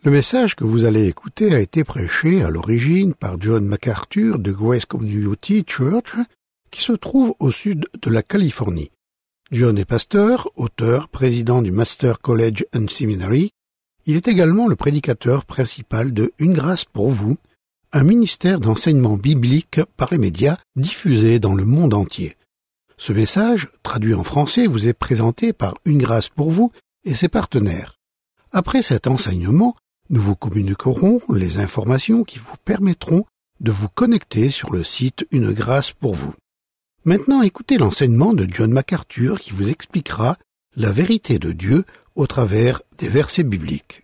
Le message que vous allez écouter a été prêché à l'origine par John MacArthur de Grace Community Church, qui se trouve au sud de la Californie. John est pasteur, auteur, président du Master College and Seminary. Il est également le prédicateur principal de Une grâce pour vous, un ministère d'enseignement biblique par les médias diffusé dans le monde entier. Ce message, traduit en français, vous est présenté par Une grâce pour vous et ses partenaires. Après cet enseignement, nous vous communiquerons les informations qui vous permettront de vous connecter sur le site Une grâce pour vous. Maintenant, écoutez l'enseignement de John MacArthur qui vous expliquera la vérité de Dieu au travers des versets bibliques.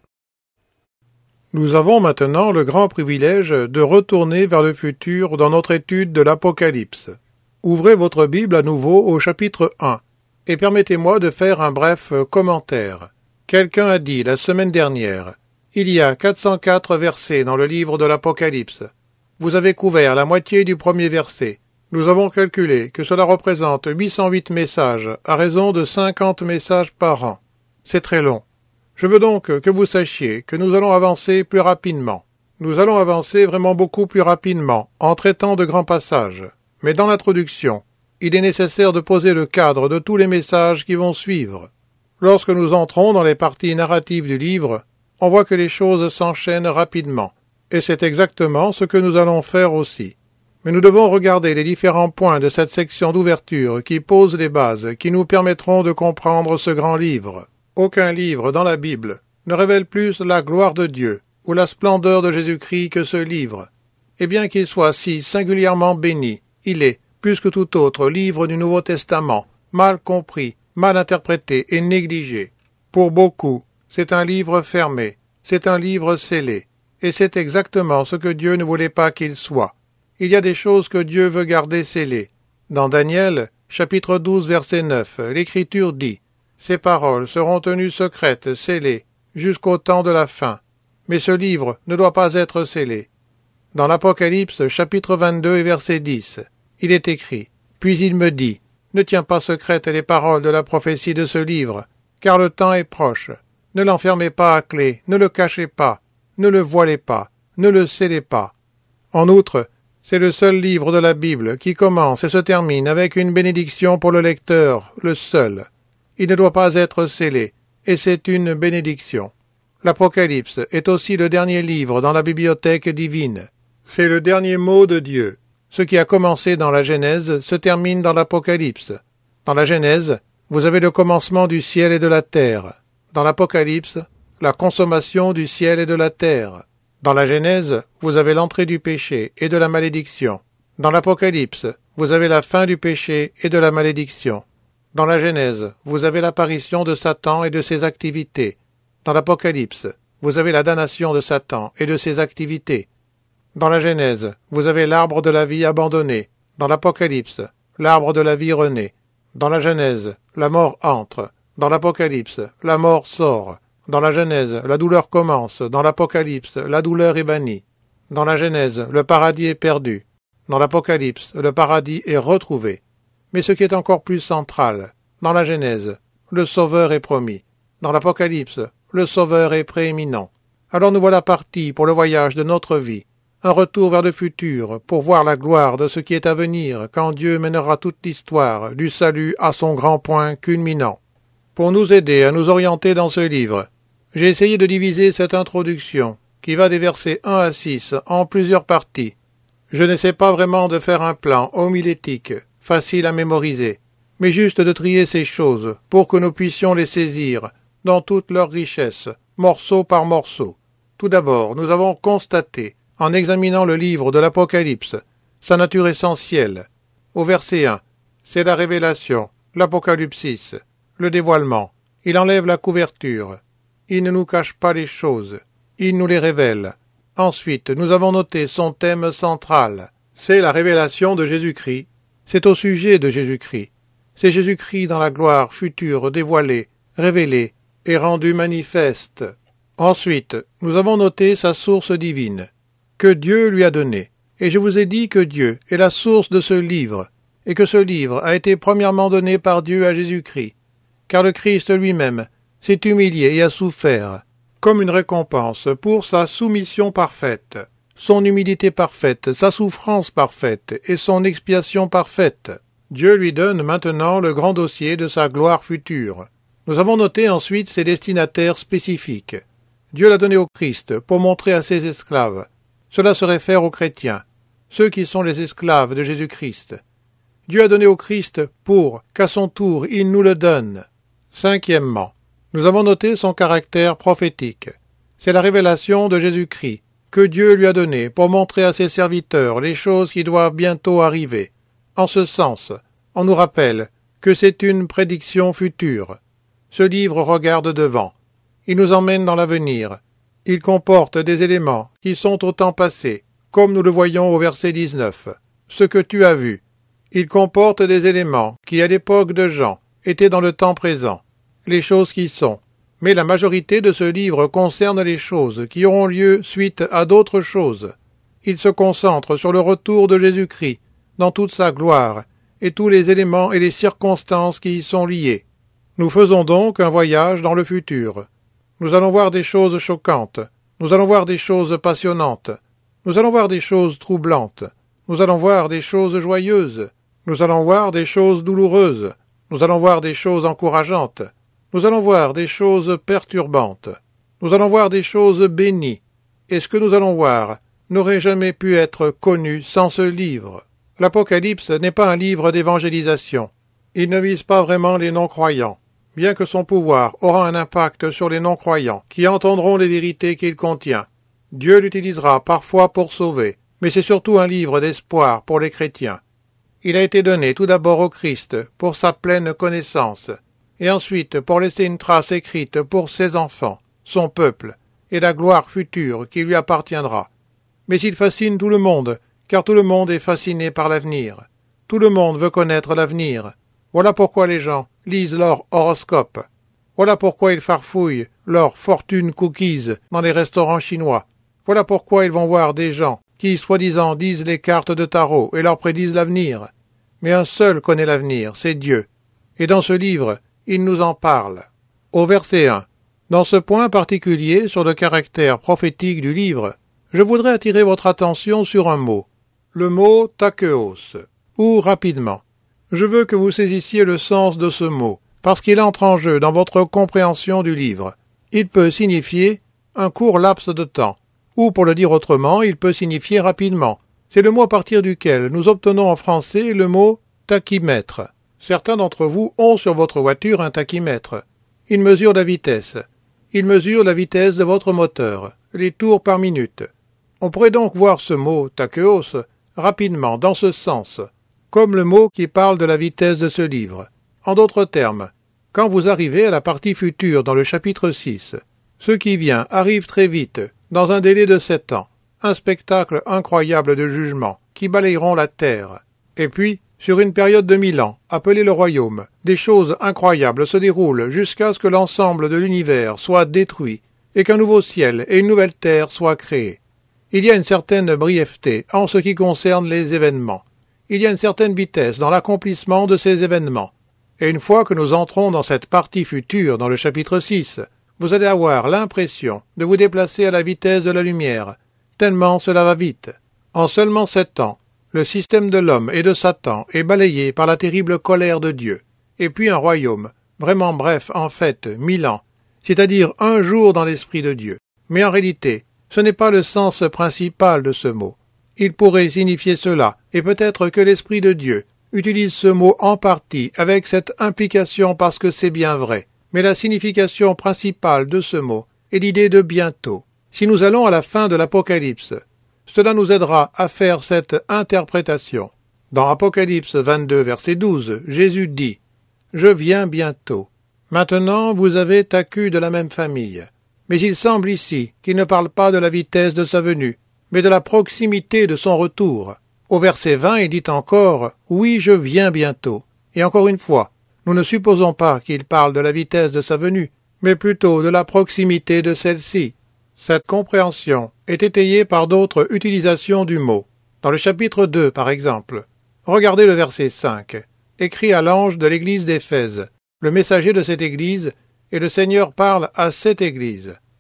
Nous avons maintenant le grand privilège de retourner vers le futur dans notre étude de l'Apocalypse. Ouvrez votre Bible à nouveau au chapitre 1 et permettez-moi de faire un bref commentaire. Quelqu'un a dit la semaine dernière: il y a 404 versets dans le livre de l'Apocalypse. Vous avez couvert la moitié du premier verset. Nous avons calculé que cela représente 808 messages, à raison de 50 messages par an. C'est très long. Je veux donc que vous sachiez que nous allons avancer plus rapidement. Nous allons avancer vraiment beaucoup plus rapidement, en traitant de grands passages. Mais dans l'introduction, il est nécessaire de poser le cadre de tous les messages qui vont suivre. Lorsque nous entrons dans les parties narratives du livre, on voit que les choses s'enchaînent rapidement, et c'est exactement ce que nous allons faire aussi. Mais nous devons regarder les différents points de cette section d'ouverture qui posent les bases qui nous permettront de comprendre ce grand livre. Aucun livre dans la Bible ne révèle plus la gloire de Dieu ou la splendeur de Jésus-Christ que ce livre. Et bien qu'il soit si singulièrement béni, il est, plus que tout autre livre du Nouveau Testament, mal compris, mal interprété et négligé. Pour beaucoup, c'est un livre fermé, c'est un livre scellé, et c'est exactement ce que Dieu ne voulait pas qu'il soit. Il y a des choses que Dieu veut garder scellées. Dans Daniel, chapitre 12, verset 9, l'Écriture dit: « Ces paroles seront tenues secrètes, scellées, jusqu'au temps de la fin. » Mais ce livre ne doit pas être scellé. Dans l'Apocalypse, chapitre 22 et verset 10, il est écrit: « Puis il me dit: Ne tiens pas secrètes les paroles de la prophétie de ce livre, car le temps est proche. Ne l'enfermez pas à clé, ne le cachez pas, ne le voilez pas, ne le scellez pas. » En outre, c'est le seul livre de la Bible qui commence et se termine avec une bénédiction pour le lecteur, le seul. Il ne doit pas être scellé, et c'est une bénédiction. L'Apocalypse est aussi le dernier livre dans la bibliothèque divine. C'est le dernier mot de Dieu. Ce qui a commencé dans la Genèse se termine dans l'Apocalypse. Dans la Genèse, vous avez le commencement du ciel et de la terre. Dans l'Apocalypse, la consommation du ciel et de la terre. Dans la Genèse, vous avez l'entrée du péché et de la malédiction. Dans l'Apocalypse, vous avez la fin du péché et de la malédiction. Dans la Genèse, vous avez l'apparition de Satan et de ses activités. Dans l'Apocalypse, vous avez la damnation de Satan et de ses activités. Dans la Genèse, vous avez l'arbre de la vie abandonné. Dans l'Apocalypse, l'arbre de la vie renaît. Dans la Genèse, la mort entre. Dans l'Apocalypse, la mort sort. Dans la Genèse, la douleur commence. Dans l'Apocalypse, la douleur est bannie. Dans la Genèse, le paradis est perdu. Dans l'Apocalypse, le paradis est retrouvé. Mais ce qui est encore plus central, dans la Genèse, le Sauveur est promis. Dans l'Apocalypse, le Sauveur est prééminent. Alors nous voilà partis pour le voyage de notre vie. Un retour vers le futur pour voir la gloire de ce qui est à venir quand Dieu mènera toute l'histoire du salut à son grand point culminant. Pour nous aider à nous orienter dans ce livre, j'ai essayé de diviser cette introduction, qui va des versets 1 à 6, en plusieurs parties. Je n'essaie pas vraiment de faire un plan homilétique, facile à mémoriser, mais juste de trier ces choses pour que nous puissions les saisir dans toute leur richesse, morceau par morceau. Tout d'abord, nous avons constaté, en examinant le livre de l'Apocalypse, sa nature essentielle. Au verset 1, c'est la révélation, l'Apocalypsis, le dévoilement. Il enlève la couverture. Il ne nous cache pas les choses. Il nous les révèle. Ensuite, nous avons noté son thème central. C'est la révélation de Jésus-Christ. C'est au sujet de Jésus-Christ. C'est Jésus-Christ dans la gloire future dévoilée, révélée et rendue manifeste. Ensuite, nous avons noté sa source divine, que Dieu lui a donnée. Et je vous ai dit que Dieu est la source de ce livre, et que ce livre a été premièrement donné par Dieu à Jésus-Christ, car le Christ lui-même s'est humilié et a souffert. comme une récompense pour sa soumission parfaite, son humilité parfaite, sa souffrance parfaite et son expiation parfaite. Dieu lui donne maintenant le grand dossier de sa gloire future. Nous avons noté ensuite ses destinataires spécifiques. Dieu l'a donné au Christ pour montrer à ses esclaves. Cela se réfère aux chrétiens, ceux qui sont les esclaves de Jésus-Christ. Dieu a donné au Christ pour qu'à son tour il nous le donne. Cinquièmement, nous avons noté son caractère prophétique. C'est la révélation de Jésus-Christ que Dieu lui a donnée pour montrer à ses serviteurs les choses qui doivent bientôt arriver. En ce sens, on nous rappelle que c'est une prédiction future. Ce livre regarde devant. Il nous emmène dans l'avenir. Il comporte des éléments qui sont au temps passé, comme nous le voyons au verset 19. Ce que tu as vu. Il comporte des éléments qui, à l'époque de Jean, étaient dans le temps présent. Les choses qui sont. Mais la majorité de ce livre concerne les choses qui auront lieu suite à d'autres choses. Il se concentre sur le retour de Jésus-Christ, dans toute sa gloire, et tous les éléments et les circonstances qui y sont liés. Nous faisons donc un voyage dans le futur. Nous allons voir des choses choquantes, nous allons voir des choses passionnantes, nous allons voir des choses troublantes, nous allons voir des choses joyeuses, nous allons voir des choses douloureuses, nous allons voir des choses encourageantes, nous allons voir des choses perturbantes, nous allons voir des choses bénies, et ce que nous allons voir n'aurait jamais pu être connu sans ce livre. L'Apocalypse n'est pas un livre d'évangélisation. Il ne vise pas vraiment les non-croyants, bien que son pouvoir aura un impact sur les non-croyants, qui entendront les vérités qu'il contient. Dieu l'utilisera parfois pour sauver, mais c'est surtout un livre d'espoir pour les chrétiens. Il a été donné tout d'abord au Christ pour sa pleine connaissance, et ensuite pour laisser une trace écrite pour ses enfants, son peuple, et la gloire future qui lui appartiendra. Mais il fascine tout le monde, car tout le monde est fasciné par l'avenir. Tout le monde veut connaître l'avenir. Voilà pourquoi les gens lisent leur horoscope. Voilà pourquoi ils farfouillent leurs fortune cookies dans les restaurants chinois. Voilà pourquoi ils vont voir des gens qui, soi-disant, disent les cartes de tarot et leur prédisent l'avenir. Mais un seul connaît l'avenir, c'est Dieu. Et dans ce livre, il nous en parle. Au verset 1. Dans ce point particulier sur le caractère prophétique du livre, je voudrais attirer votre attention sur un mot. Le mot « takeos » ou « rapidement ». Je veux que vous saisissiez le sens de ce mot, parce qu'il entre en jeu dans votre compréhension du livre. Il peut signifier un court laps de temps, ou pour le dire autrement, il peut signifier rapidement. C'est le mot à partir duquel nous obtenons en français le mot tachymètre. Certains d'entre vous ont sur votre voiture un tachymètre. Il mesure la vitesse. Il mesure la vitesse de votre moteur, les tours par minute. On pourrait donc voir ce mot takeos rapidement dans ce sens, comme le mot qui parle de la vitesse de ce livre. En d'autres termes, quand vous arrivez à la partie future dans le chapitre 6, ce qui vient arrive très vite, dans un délai de 7 ans, un spectacle incroyable de jugement qui balayeront la terre. Et puis, sur une période de 1000 ans, appelée le royaume, des choses incroyables se déroulent jusqu'à ce que l'ensemble de l'univers soit détruit et qu'un nouveau ciel et une nouvelle terre soient créés. Il y a une certaine brièveté en ce qui concerne les événements. Il y a une certaine vitesse dans l'accomplissement de ces événements. Et une fois que nous entrons dans cette partie future, dans le chapitre 6, vous allez avoir l'impression de vous déplacer à la vitesse de la lumière, tellement cela va vite. En seulement 7 ans, le système de l'homme et de Satan est balayé par la terrible colère de Dieu. Et puis un royaume, vraiment bref, en fait, 1000 ans, c'est-à-dire un jour dans l'esprit de Dieu. Mais en réalité, ce n'est pas le sens principal de ce mot. Il pourrait signifier cela, et peut-être que l'Esprit de Dieu utilise ce mot en partie avec cette implication parce que c'est bien vrai. Mais la signification principale de ce mot est l'idée de bientôt. Si nous allons à la fin de l'Apocalypse, cela nous aidera à faire cette interprétation. Dans Apocalypse 22, verset 12, Jésus dit « Je viens bientôt. Maintenant vous avez Taku de la même famille. » Mais il semble ici qu'il ne parle pas de la vitesse de sa venue, mais de la proximité de son retour. Au verset 20, il dit encore « Oui, je viens bientôt ». Et encore une fois, nous ne supposons pas qu'il parle de la vitesse de sa venue, mais plutôt de la proximité de celle-ci. Cette compréhension est étayée par d'autres utilisations du mot. Dans le chapitre 2, par exemple, regardez le verset 5, écrit à l'ange de l'église d'Éphèse, le messager de cette église, et le Seigneur parle à cette église.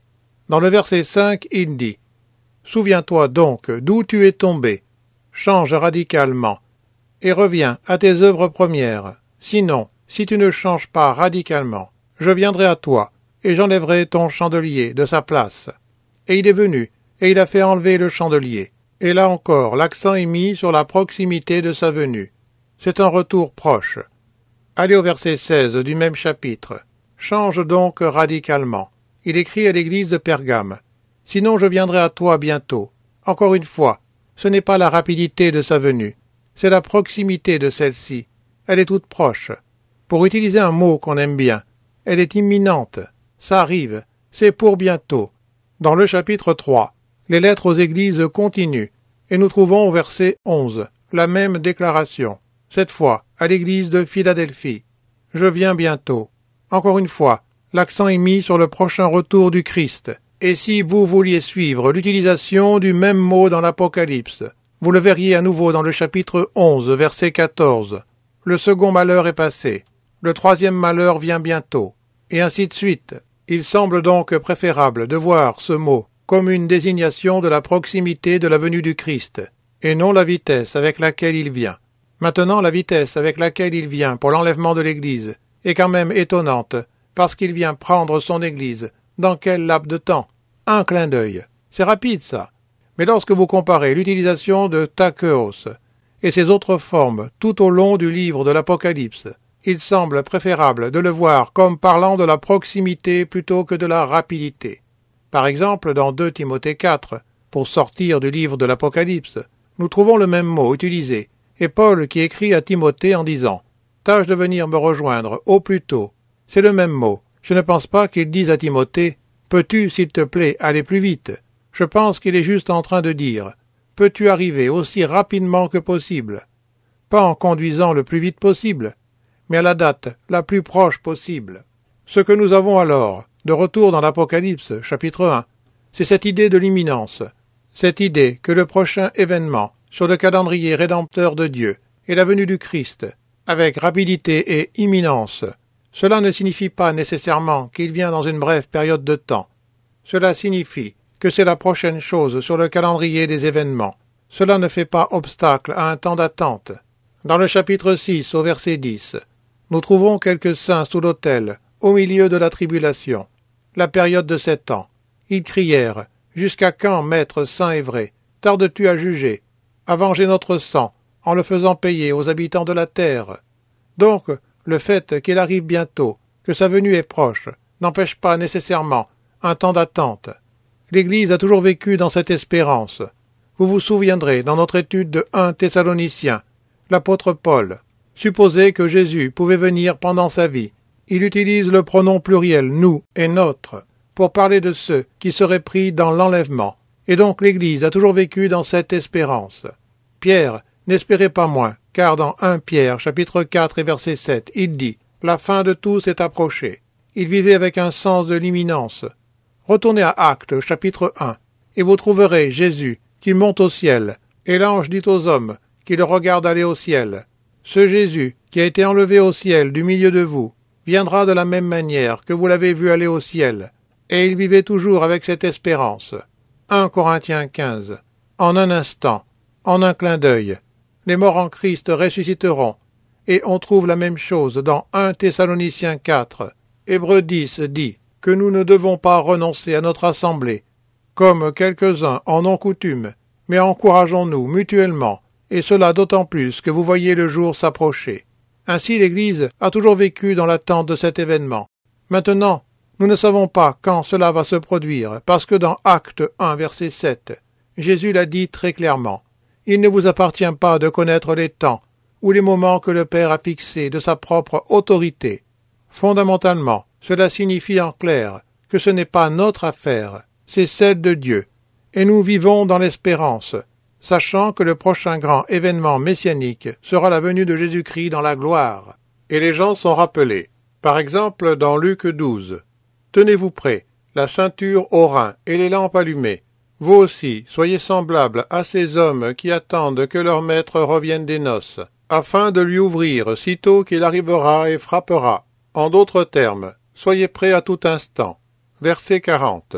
Dans le verset 5, il dit « Souviens-toi donc d'où tu es tombé, change radicalement, et reviens à tes œuvres premières. Sinon, si tu ne changes pas radicalement, je viendrai à toi, et j'enlèverai ton chandelier de sa place. » Et il est venu, et il a fait enlever le chandelier. Et là encore, l'accent est mis sur la proximité de sa venue. C'est un retour proche. Allez au verset 16 du même chapitre. « Change donc radicalement. » Il écrit à l'église de Pergame. « Sinon je viendrai à toi bientôt. » Encore une fois, ce n'est pas la rapidité de sa venue, c'est la proximité de celle-ci. Elle est toute proche. Pour utiliser un mot qu'on aime bien, elle est imminente. Ça arrive, c'est pour bientôt. Dans le chapitre 3, les lettres aux églises continuent, et nous trouvons au verset 11 la même déclaration, cette fois à l'église de Philadelphie. « Je viens bientôt. » Encore une fois, l'accent est mis sur le prochain retour du Christ. Et si vous vouliez suivre l'utilisation du même mot dans l'Apocalypse, vous le verriez à nouveau dans le chapitre 11, verset 14. Le second malheur est passé, le troisième malheur vient bientôt, et ainsi de suite. Il semble donc préférable de voir ce mot comme une désignation de la proximité de la venue du Christ, et non la vitesse avec laquelle il vient. Maintenant, la vitesse avec laquelle il vient pour l'enlèvement de l'Église est quand même étonnante, parce qu'il vient prendre son Église. Dans quel laps de temps? Un clin d'œil. C'est rapide, ça. Mais lorsque vous comparez l'utilisation de takeos et ses autres formes tout au long du livre de l'Apocalypse, il semble préférable de le voir comme parlant de la proximité plutôt que de la rapidité. Par exemple, dans 2 Timothée 4, pour sortir du livre de l'Apocalypse, nous trouvons le même mot utilisé, et Paul qui écrit à Timothée en disant « Tâche de venir me rejoindre au plus tôt ». C'est le même mot. Je ne pense pas qu'il dise à Timothée « Peux-tu, s'il te plaît, aller plus vite ?» Je pense qu'il est juste en train de dire « Peux-tu arriver aussi rapidement que possible ?» Pas en conduisant le plus vite possible, mais à la date la plus proche possible. Ce que nous avons alors, de retour dans l'Apocalypse, chapitre 1, c'est cette idée de l'imminence, cette idée que le prochain événement sur le calendrier rédempteur de Dieu est la venue du Christ, avec rapidité et imminence. Cela ne signifie pas nécessairement qu'il vient dans une brève période de temps. Cela signifie que c'est la prochaine chose sur le calendrier des événements. Cela ne fait pas obstacle à un temps d'attente. Dans le chapitre 6, au verset 10, nous trouvons quelques saints sous l'autel, au milieu de la tribulation. La période de 7 ans. Ils crièrent « Jusqu'à quand, maître saint et vrai, tardes-tu à juger, à venger notre sang, en le faisant payer aux habitants de la terre ?» Donc, le fait qu'il arrive bientôt, que sa venue est proche, n'empêche pas nécessairement un temps d'attente. L'Église a toujours vécu dans cette espérance. Vous vous souviendrez, dans notre étude de 1 Thessaloniciens, l'apôtre Paul supposait que Jésus pouvait venir pendant sa vie. Il utilise le pronom pluriel « nous » et « notre » pour parler de ceux qui seraient pris dans l'enlèvement. Et donc l'Église a toujours vécu dans cette espérance. Pierre n'espérait pas moins, car dans 1 Pierre, chapitre 4 et verset 7, il dit « La fin de tous est approchée ». Il vivait avec un sens de l'imminence. Retournez à Actes, chapitre 1, et vous trouverez Jésus qui monte au ciel, et l'ange dit aux hommes qui le regardent aller au ciel « Ce Jésus qui a été enlevé au ciel du milieu de vous viendra de la même manière que vous l'avez vu aller au ciel. » Et il vivait toujours avec cette espérance. 1 Corinthiens 15. En un instant, en un clin d'œil, les morts en Christ ressusciteront, et on trouve la même chose dans 1 Thessaloniciens 4. Hébreux 10 dit que nous ne devons pas renoncer à notre assemblée, comme quelques-uns en ont coutume, mais encourageons-nous mutuellement, et cela d'autant plus que vous voyez le jour s'approcher. Ainsi l'Église a toujours vécu dans l'attente de cet événement. Maintenant, nous ne savons pas quand cela va se produire, parce que dans Acte 1, verset 7, Jésus l'a dit très clairement. Il ne vous appartient pas de connaître les temps ou les moments que le Père a fixés de sa propre autorité. Fondamentalement, cela signifie en clair que ce n'est pas notre affaire, c'est celle de Dieu. Et nous vivons dans l'espérance, sachant que le prochain grand événement messianique sera la venue de Jésus-Christ dans la gloire. Et les gens sont rappelés. Par exemple, dans Luc 12, « Tenez-vous prêts, la ceinture aux reins et les lampes allumées. Vous aussi, soyez semblables à ces hommes qui attendent que leur maître revienne des noces, afin de lui ouvrir sitôt qu'il arrivera et frappera. En d'autres termes, soyez prêts à tout instant. » Verset 40.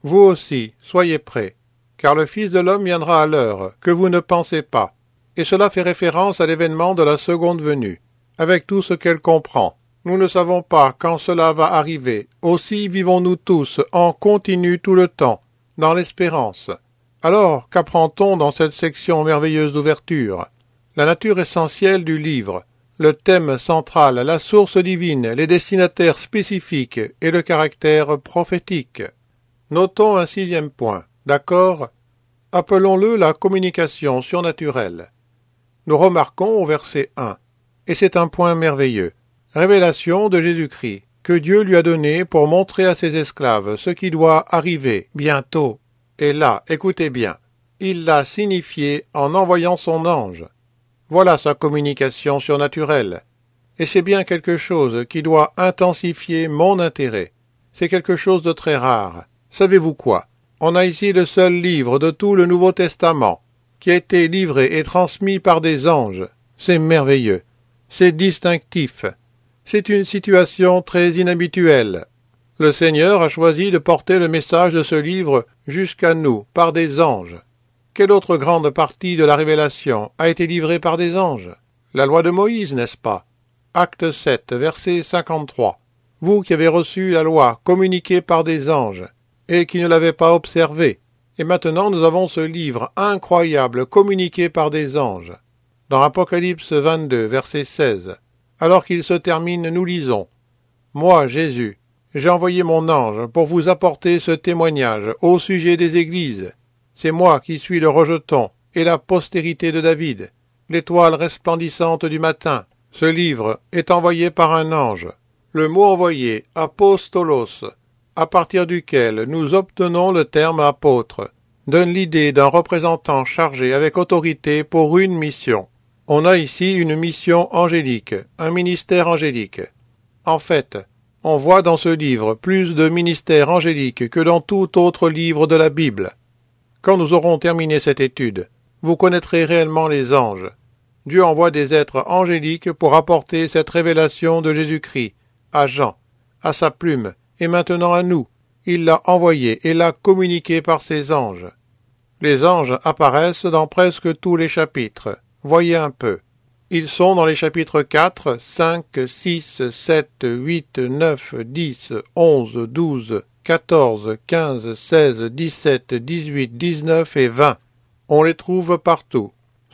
Vous aussi, soyez prêts, car le Fils de l'homme viendra à l'heure que vous ne pensez pas. Et cela fait référence à l'événement de la seconde venue, avec tout ce qu'elle comprend. Nous ne savons pas quand cela va arriver, aussi vivons-nous tous en continu tout le temps, dans l'espérance. Alors, qu'apprend-on dans cette section merveilleuse d'ouverture? La nature essentielle du livre, le thème central, la source divine, les destinataires spécifiques et le caractère prophétique. Notons un 6e point, d'accord? Appelons-le la communication surnaturelle. Nous remarquons au verset 1, et c'est un point merveilleux, révélation de Jésus-Christ, que Dieu lui a donné pour montrer à ses esclaves ce qui doit arriver bientôt. Et là, écoutez bien, il l'a signifié en envoyant son ange. Voilà sa communication surnaturelle. Et c'est bien quelque chose qui doit intensifier mon intérêt. C'est quelque chose de très rare. Savez-vous quoi? On a ici le seul livre de tout le Nouveau Testament qui a été livré et transmis par des anges. C'est merveilleux. C'est distinctif. C'est une situation très inhabituelle. Le Seigneur a choisi de porter le message de ce livre jusqu'à nous par des anges. Quelle autre grande partie de la révélation a été livrée par des anges? La loi de Moïse, n'est-ce pas? Acte 7, verset 53. Vous qui avez reçu la loi communiquée par des anges, et qui ne l'avez pas observée, et maintenant nous avons ce livre incroyable communiqué par des anges. Dans Apocalypse 22, verset 16, alors qu'il se termine, nous lisons « Moi, Jésus, j'ai envoyé mon ange pour vous apporter ce témoignage au sujet des églises. C'est moi qui suis le rejeton et la postérité de David, l'étoile resplendissante du matin. Ce livre est envoyé par un ange. Le mot envoyé, apostolos, à partir duquel nous obtenons le terme apôtre, donne l'idée d'un représentant chargé avec autorité pour une mission. On a ici une mission angélique, un ministère angélique. En fait, on voit dans ce livre plus de ministères angéliques que dans tout autre livre de la Bible. Quand nous aurons terminé cette étude, vous connaîtrez réellement les anges. Dieu envoie des êtres angéliques pour apporter cette révélation de Jésus-Christ à Jean, à sa plume, et maintenant à nous. Il l'a envoyé et l'a communiqué par ses anges. Les anges apparaissent dans presque tous les chapitres. Voyez un peu. Ils sont dans les chapitres 4, 5, 6, 7, 8, 9, 10, 11, 12, 14, 15, 16, 17, 18, 19 et 20. On les trouve partout.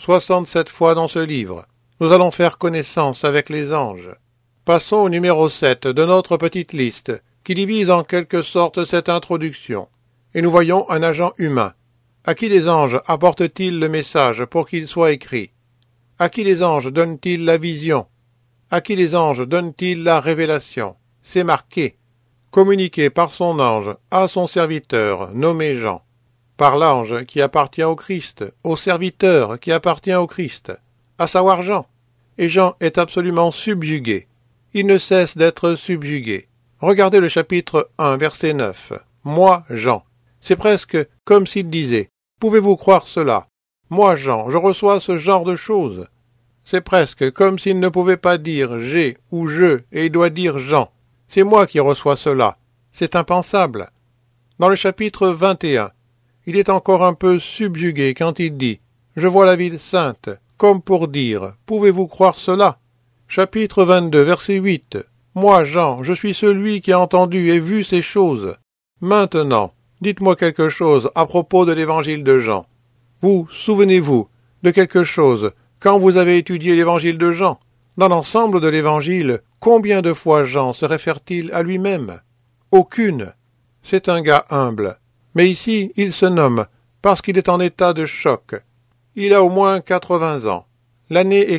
67 fois dans ce livre. Nous allons faire connaissance avec les anges. Passons au numéro 7 de notre petite liste, qui divise en quelque sorte cette introduction. Et nous voyons un agent humain. À qui les anges apportent-ils le message pour qu'il soit écrit? À qui les anges donnent-ils la vision? À qui les anges donnent-ils la révélation? C'est marqué. Communiqué par son ange à son serviteur, nommé Jean. Par l'ange qui appartient au Christ, au serviteur qui appartient au Christ, à savoir Jean. Et Jean est absolument subjugué. Il ne cesse d'être subjugué. Regardez le chapitre 1, verset 9. Moi, Jean. C'est presque comme s'il disait « Pouvez-vous croire cela? Moi, Jean, je reçois ce genre de choses. » C'est presque comme s'il ne pouvait pas dire « j'ai » ou « je » et il doit dire « Jean ». C'est moi qui reçois cela. C'est impensable. Dans le chapitre 21, il est encore un peu subjugué quand il dit « Je vois la ville sainte », comme pour dire « Pouvez-vous croire cela ?» Chapitre 22, verset 8. Moi, Jean, je suis celui qui a entendu et vu ces choses. Maintenant, dites-moi quelque chose à propos de l'évangile de Jean. Vous, souvenez-vous de quelque chose quand vous avez étudié l'évangile de Jean? Dans l'ensemble de l'évangile, combien de fois Jean se réfère-t-il à lui-même? Aucune. C'est un gars humble. Mais ici, il se nomme parce qu'il est en état de choc. Il a au moins 80 ans. L'année est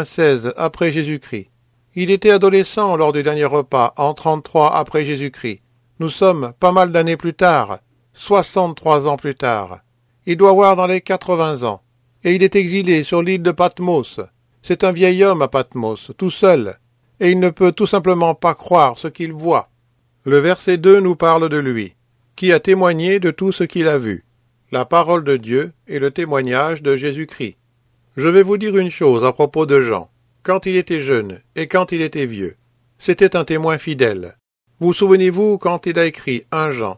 96 après Jésus-Christ. Il était adolescent lors du dernier repas en 33 après Jésus-Christ. Nous sommes pas mal d'années plus tard, 63 ans plus tard. Il doit avoir dans les 80 ans. Et il est exilé sur l'île de Patmos. C'est un vieil homme à Patmos, tout seul. Et il ne peut tout simplement pas croire ce qu'il voit. Le verset 2 nous parle de lui, qui a témoigné de tout ce qu'il a vu. La parole de Dieu et le témoignage de Jésus-Christ. Je vais vous dire une chose à propos de Jean. Quand il était jeune et quand il était vieux, c'était un témoin fidèle. Vous souvenez-vous quand il a écrit 1 Jean?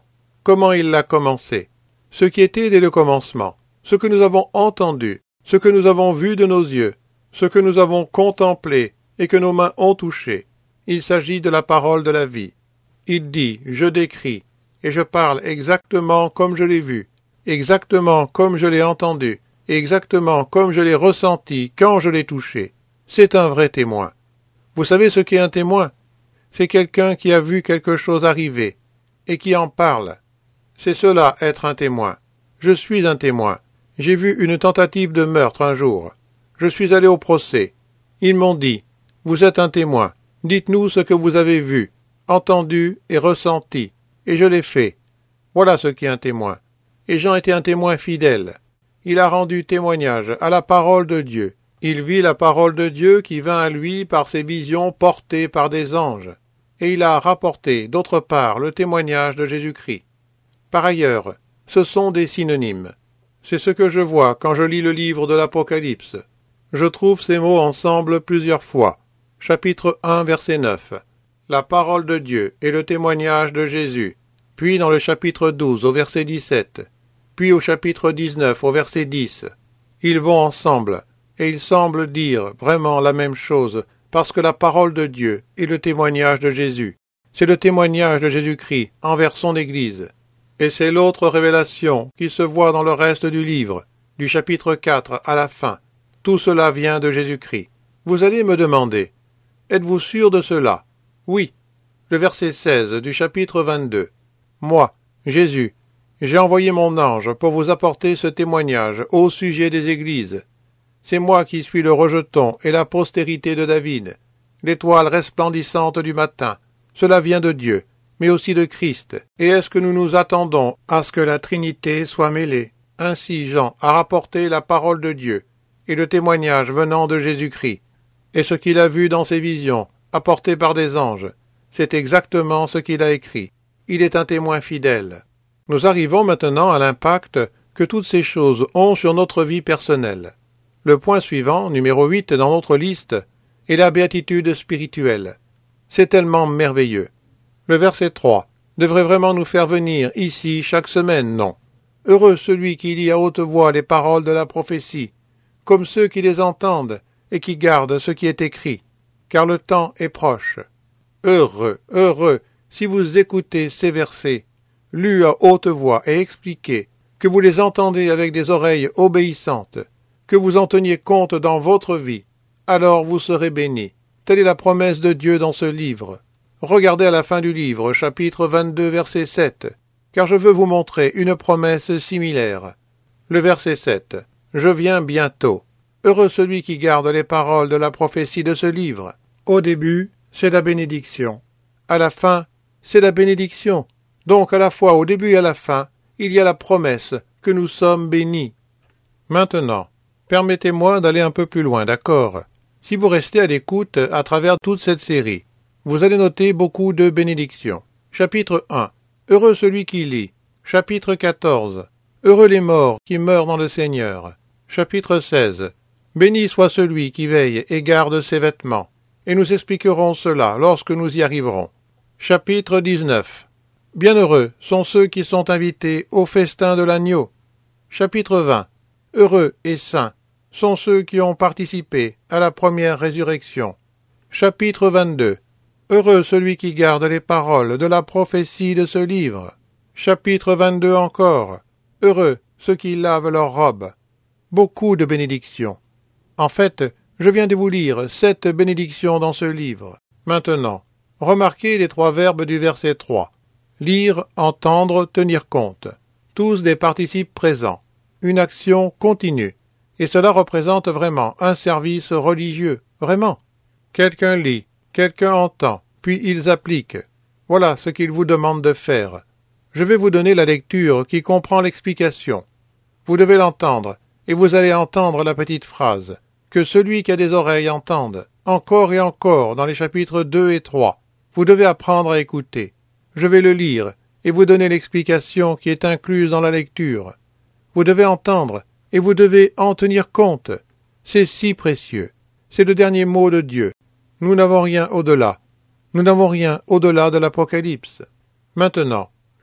comment il l'a commencé, ce qui était dès le commencement, ce que nous avons entendu, ce que nous avons vu de nos yeux, ce que nous avons contemplé et que nos mains ont touché. Il s'agit de la parole de la vie. Il dit, je décris, et je parle exactement comme je l'ai vu, exactement comme je l'ai entendu, exactement comme je l'ai ressenti quand je l'ai touché. C'est un vrai témoin. Vous savez ce qu'est un témoin? C'est quelqu'un qui a vu quelque chose arriver, et qui en parle. C'est cela, être un témoin. Je suis un témoin. J'ai vu une tentative de meurtre un jour. Je suis allé au procès. Ils m'ont dit, vous êtes un témoin. Dites-nous ce que vous avez vu, entendu et ressenti. Et je l'ai fait. Voilà ce qu'est un témoin. Et Jean était un témoin fidèle. Il a rendu témoignage à la parole de Dieu. Il vit la parole de Dieu qui vint à lui par ses visions portées par des anges. Et il a rapporté, d'autre part, le témoignage de Jésus-Christ. Par ailleurs, ce sont des synonymes. C'est ce que je vois quand je lis le livre de l'Apocalypse. Je trouve ces mots ensemble plusieurs fois. Chapitre 1, verset 9. La parole de Dieu et le témoignage de Jésus. Puis dans le chapitre 12 au verset 17. Puis au chapitre 19 au verset 10. Ils vont ensemble, et ils semblent dire vraiment la même chose, parce que la parole de Dieu est le témoignage de Jésus. C'est le témoignage de Jésus-Christ envers son Église. Et c'est l'autre révélation qui se voit dans le reste du livre, du chapitre 4 à la fin. Tout cela vient de Jésus-Christ. Vous allez me demander, êtes-vous sûr de cela? Oui. Le verset 16 du chapitre 22. Moi, Jésus, j'ai envoyé mon ange pour vous apporter ce témoignage au sujet des églises. C'est moi qui suis le rejeton et la postérité de David, l'étoile resplendissante du matin. Cela vient de Dieu, mais aussi de Christ. Et est-ce que nous nous attendons à ce que la Trinité soit mêlée? Ainsi Jean a rapporté la parole de Dieu et le témoignage venant de Jésus-Christ. Et ce qu'il a vu dans ses visions, apportées par des anges, c'est exactement ce qu'il a écrit. Il est un témoin fidèle. Nous arrivons maintenant à l'impact que toutes ces choses ont sur notre vie personnelle. Le point suivant, numéro 8 dans notre liste, est la béatitude spirituelle. C'est tellement merveilleux. Le verset 3 devrait vraiment nous faire venir ici chaque semaine, non? Heureux celui qui lit à haute voix les paroles de la prophétie, comme ceux qui les entendent et qui gardent ce qui est écrit, car le temps est proche. Heureux, heureux, si vous écoutez ces versets, lus à haute voix et expliqués, que vous les entendez avec des oreilles obéissantes, que vous en teniez compte dans votre vie, alors vous serez bénis. Telle est la promesse de Dieu dans ce livre. Regardez à la fin du livre, chapitre 22, verset 7, car je veux vous montrer une promesse similaire. Le verset 7. Je viens bientôt. Heureux celui qui garde les paroles de la prophétie de ce livre. Au début, c'est la bénédiction. À la fin, c'est la bénédiction. Donc à la fois au début et à la fin, il y a la promesse que nous sommes bénis. Maintenant, permettez-moi d'aller un peu plus loin, d'accord? Si vous restez à l'écoute à travers toute cette série, vous allez noter beaucoup de bénédictions. Chapitre 1. Heureux celui qui lit. Chapitre 14. Heureux les morts qui meurent dans le Seigneur. Chapitre 16. Béni soit celui qui veille et garde ses vêtements. Et nous expliquerons cela lorsque nous y arriverons. Chapitre 19. Bienheureux sont ceux qui sont invités au festin de l'agneau. Chapitre 20. Heureux et saints sont ceux qui ont participé à la première résurrection. Chapitre 22. Heureux celui qui garde les paroles de la prophétie de ce livre. Chapitre 22 encore. Heureux ceux qui lavent leurs robes. Beaucoup de bénédictions. En fait, je viens de vous lire 7 bénédictions dans ce livre. Maintenant, remarquez les 3 verbes du verset 3. Lire, entendre, tenir compte. Tous des participes présents. Une action continue. Et cela représente vraiment un service religieux. Vraiment. Quelqu'un lit, quelqu'un entend, puis ils appliquent. Voilà ce qu'ils vous demandent de faire. Je vais vous donner la lecture qui comprend l'explication. Vous devez l'entendre, et vous allez entendre la petite phrase. Que celui qui a des oreilles entende, encore et encore dans les chapitres 2 et 3. Vous devez apprendre à écouter. Je vais le lire, et vous donner l'explication qui est incluse dans la lecture. Vous devez entendre, et vous devez en tenir compte. C'est si précieux. C'est le dernier mot de Dieu. Nous n'avons rien au-delà. Nous n'avons rien au-delà de l'Apocalypse. Maintenant,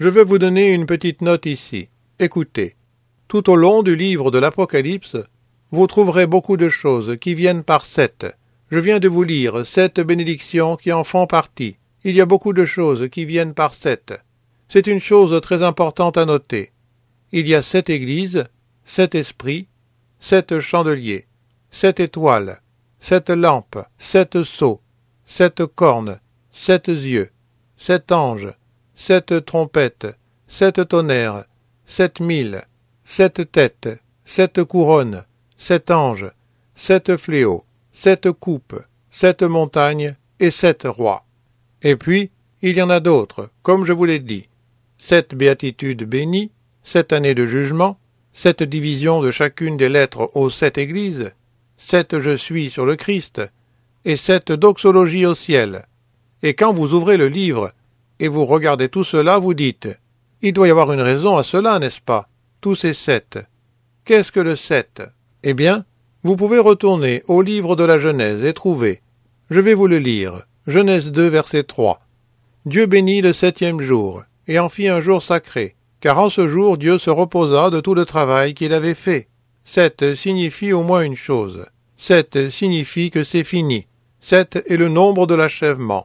Je vais vous donner une petite note ici. Écoutez. Tout au long du livre de l'Apocalypse, vous trouverez beaucoup de choses qui viennent par 7. Je viens de vous lire 7 bénédictions qui en font partie. Il y a beaucoup de choses qui viennent par 7. C'est une chose très importante à noter. Il y a 7 églises, 7 esprits, 7 chandeliers, 7 étoiles, 7 lampes, 7 sceaux, 7 cornes, 7 yeux, 7 anges, 7 trompettes, 7 tonnerres, 7000, 7 têtes, 7 couronnes, 7 anges, 7 fléaux, 7 coupes, 7 montagnes et 7 rois. Et puis, il y en a d'autres, comme je vous l'ai dit. 7 béatitudes bénies, 7 années de jugement, 7 divisions de chacune des lettres aux 7 églises, 7 je suis sur le Christ, et 7 doxologies au ciel. Et quand vous ouvrez le livre, et vous regardez tout cela, vous dites, il doit y avoir une raison à cela, n'est-ce pas? Tous ces 7. Qu'est-ce que le 7? Eh bien, vous pouvez retourner au livre de la Genèse et trouver. Je vais vous le lire. Genèse 2, verset 3. Dieu bénit le 7e jour, et en fit un jour sacré, car en ce jour Dieu se reposa de tout le travail qu'il avait fait. 7 signifie au moins une chose. 7 signifie que c'est fini. 7 est le nombre de l'achèvement.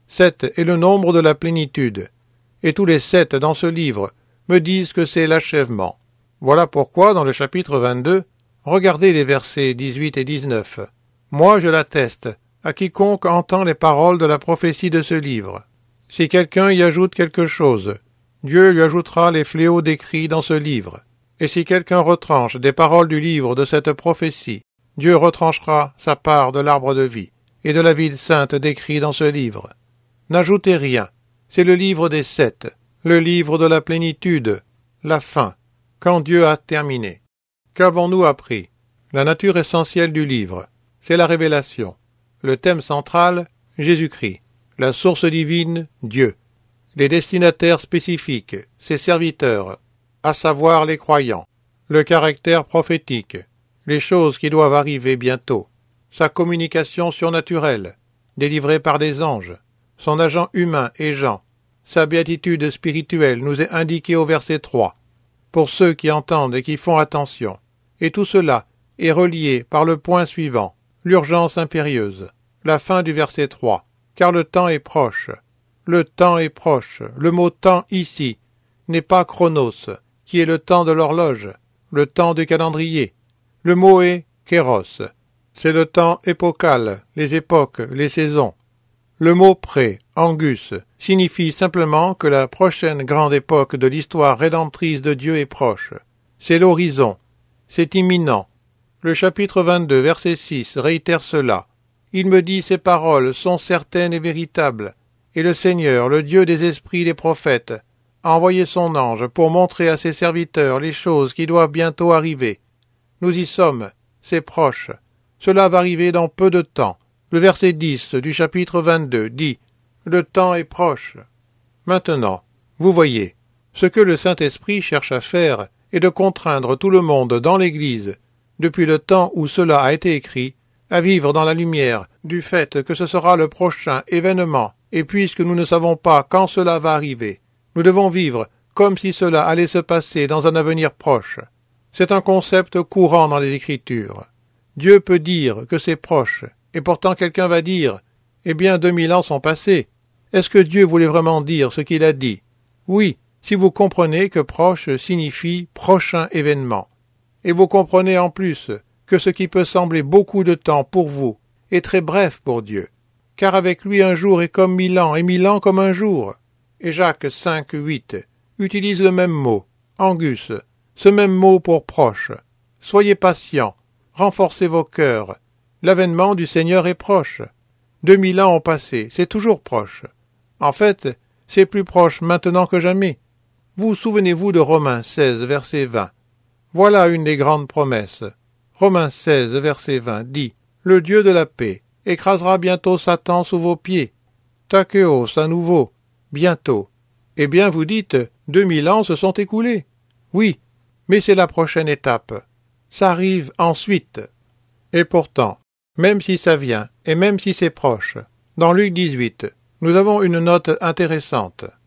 7 est le nombre de la plénitude. Et tous les 7 dans ce livre me disent que c'est l'achèvement. Voilà pourquoi, dans le chapitre 22, regardez les versets 18 et 19. Moi je l'atteste, à quiconque entend les paroles de la prophétie de ce livre. Si quelqu'un y ajoute quelque chose, Dieu lui ajoutera les fléaux décrits dans ce livre. Et si quelqu'un retranche des paroles du livre de cette prophétie, Dieu retranchera sa part de l'arbre de vie et de la ville sainte décrit dans ce livre. N'ajoutez rien. C'est le livre des 7, le livre de la plénitude, la fin, quand Dieu a terminé. Qu'avons-nous appris? La nature essentielle du livre, c'est la révélation. Le thème central, Jésus-Christ. La source divine, Dieu. Les destinataires spécifiques, ses serviteurs, à savoir les croyants. Le caractère prophétique, les choses qui doivent arriver bientôt. Sa communication surnaturelle, délivrée par des anges. Son agent humain et Jean. Sa béatitude spirituelle nous est indiquée au verset 3. Pour ceux qui entendent et qui font attention. Et tout cela est relié par le point suivant. L'urgence impérieuse, la fin du verset 3, car le temps est proche. Le temps est proche. Le mot temps ici n'est pas chronos, qui est le temps de l'horloge, le temps du calendrier. Le mot est kéros. C'est le temps épocal, les époques, les saisons. Le mot pré, angus, signifie simplement que la prochaine grande époque de l'histoire rédemptrice de Dieu est proche. C'est l'horizon. C'est imminent. Le chapitre 22, verset 6, réitère cela. Il me dit, ces paroles sont certaines et véritables. Et le Seigneur, le Dieu des esprits des prophètes, a envoyé son ange pour montrer à ses serviteurs les choses qui doivent bientôt arriver. Nous y sommes, c'est proche. Cela va arriver dans peu de temps. Le verset 10 du chapitre 22 dit « Le temps est proche ». Maintenant, vous voyez, ce que le Saint-Esprit cherche à faire est de contraindre tout le monde dans l'Église, depuis le temps où cela a été écrit, à vivre dans la lumière du fait que ce sera le prochain événement, et puisque nous ne savons pas quand cela va arriver, nous devons vivre comme si cela allait se passer dans un avenir proche. C'est un concept courant dans les Écritures. Dieu peut dire que c'est proche, et pourtant quelqu'un va dire « Eh bien, 2000 ans sont passés. » Est-ce que Dieu voulait vraiment dire ce qu'il a dit? Oui, si vous comprenez que proche signifie prochain événement. Et vous comprenez en plus que ce qui peut sembler beaucoup de temps pour vous est très bref pour Dieu, car avec lui un jour est comme 1000 ans et 1000 ans comme un jour. Et Jacques 5, 8 utilise le même mot, angus, ce même mot pour proche. Soyez patients, renforcez vos cœurs. L'avènement du Seigneur est proche. 2000 ans ont passé, c'est toujours proche. En fait, c'est plus proche maintenant que jamais. Vous souvenez-vous de Romains 16, verset 20. Voilà une des grandes promesses. Romains 16, verset 20 dit « Le Dieu de la paix écrasera bientôt Satan sous vos pieds. » Takeos à nouveau, bientôt. Eh bien, vous dites, 2000 ans se sont écoulés. Oui, mais c'est la prochaine étape. Ça arrive ensuite. Et pourtant, même si ça vient, et même si c'est proche, dans Luc 18, nous avons une note intéressante.